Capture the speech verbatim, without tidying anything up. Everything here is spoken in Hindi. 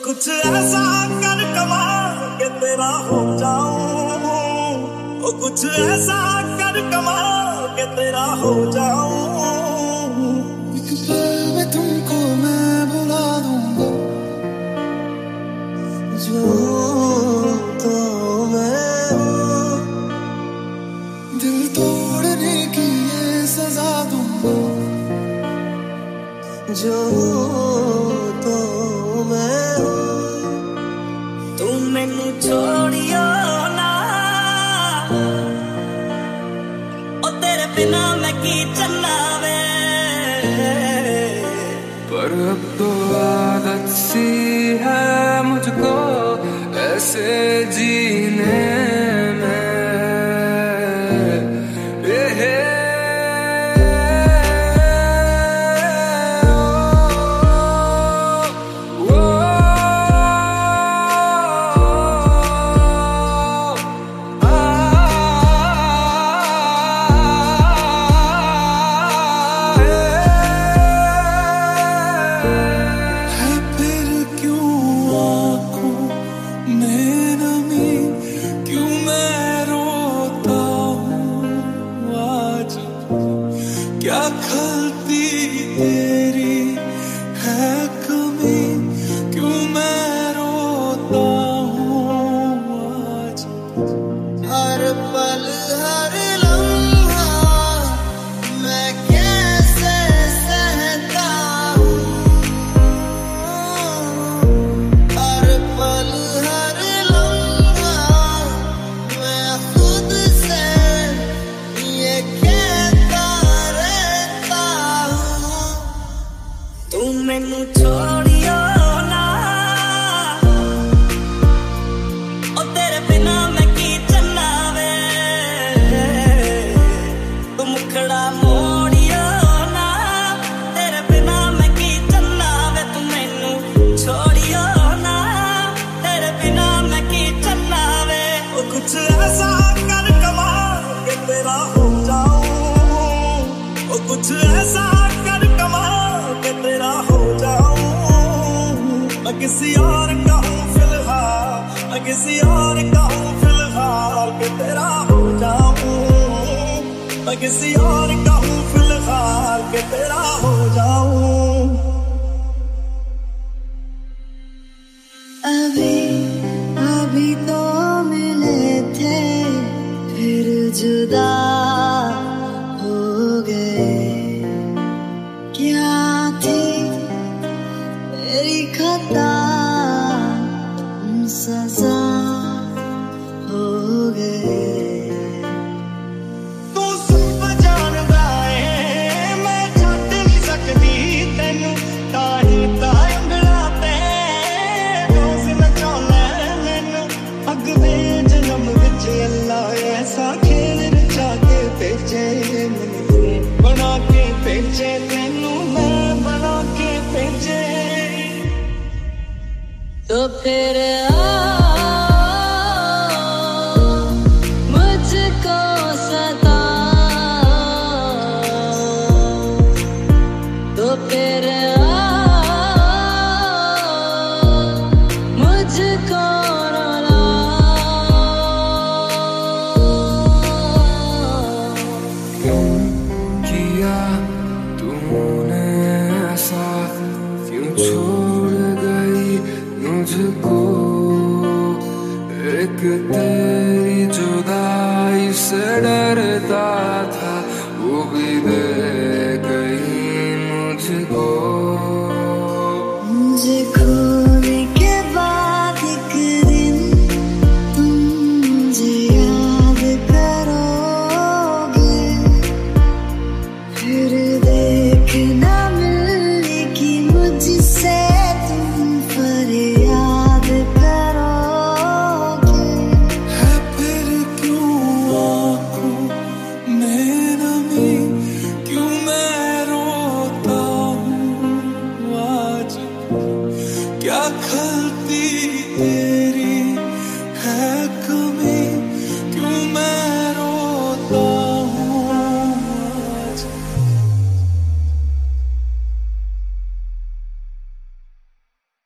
कुछ ऐसा कर कमाल के तेरा हो जाऊं, ओ कुछ ऐसा कर कमाल के तेरा हो जाऊं। एक पल में तुमको मैं भुला दूंगा, जो तो मैं हूँ। दिल तोड़ने की ये सजा दूंगा, जो तो मैं हूँ। तू मैनू छोड़ियो ना, ओ तेरे बिना मैं की चलना वे। पर अब तो आदत सी है मुझको ऐसे जीने में। ए हे क्या खलती तेरी है कमी, क्यों मैं रोता हूँ आज। हर पल हर लम्हा मैं कैसे सहता हूँ। हर पल हर लम्हा मैं खुद से ये तू मैनू छोड़ियो ना, ओ तेरे बिना मैं की चलना वे। तू मुखड़ा मोड़ियो ना, तेरे बिना मैं की चलना वे। तू मैनू छोड़ियो ना, तेरे बिना मैं की चलना वे। ओ कुछ ऐसा कर कमाल के तेरा हो जाऊं, ओ कुछ ऐसा कर कमाल के तेरा हो जाऊं। मैं किसी और का हूँ फिलहाल, मैं किसी और का हूँ फिलहाल के तेरा हो जाऊं। मैं किसी और का हूँ फिलहाल के तेरा हो जाऊं। अभी अभी तो मिले थे फिर जुदा हो गए। क्या थी तेरी खता, तुम सजा हो गए। तू सब जानदा है मैं छੱਡ नहीं सकती तेनू, ताही ताही ਉਂਗਲਾਂ ਤੇ रोज नचाउना मैनू। अगले जन्म विच अल्लाह ऐसा खेल रचा के भेजे मैनू, बना के भेजे तेनू मैं बना के भेजे। तो फिर आओ मुझको सताओ, तो फिर आओ मुझको रुलाओ। क्यों किया तूने ऐसा, क्यों छोड़ गई मुझको। एक तेरी जुदाई से डरता था।